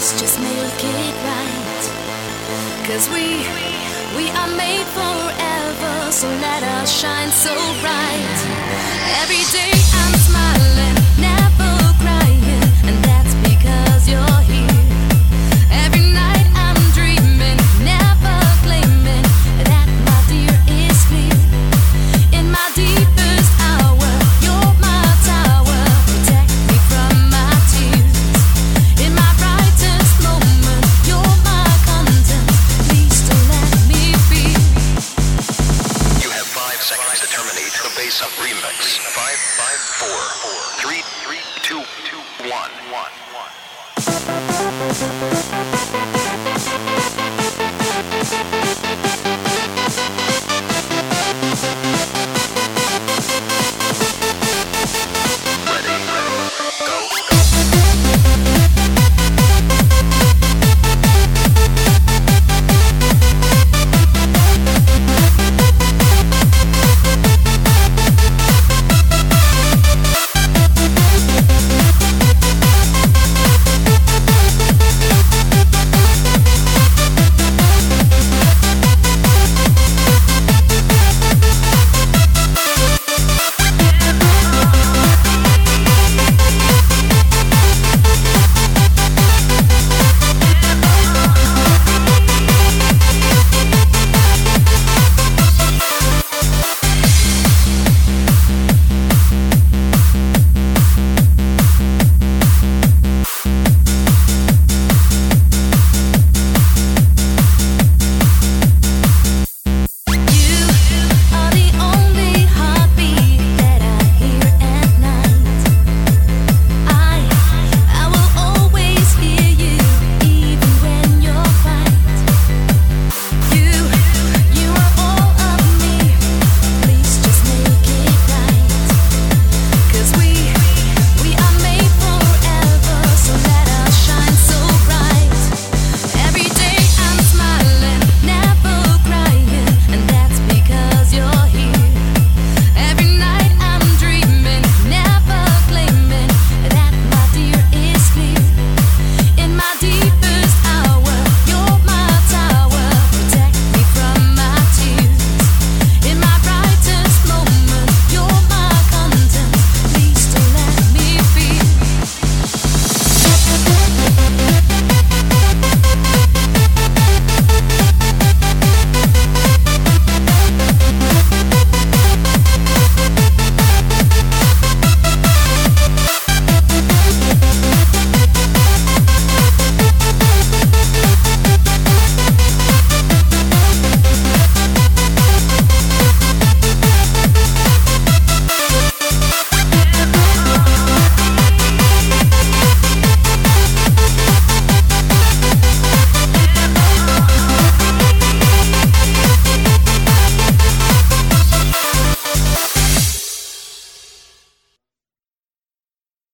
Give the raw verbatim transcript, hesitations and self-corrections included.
just make it right. Cause we, we are made forever, so let us shine so bright. Every day I'm smiling, never crying, and that's because you're here. Every night I'm dreaming, never claiming that my dear is clear. In my deepest hour, you're my tower, protect me from my tears. In my brightest moment, you're my content, please don't let me be. You have five seconds to terminate the Bass Up remix. Five, five, four, four, three, three, two, two, one, one, one.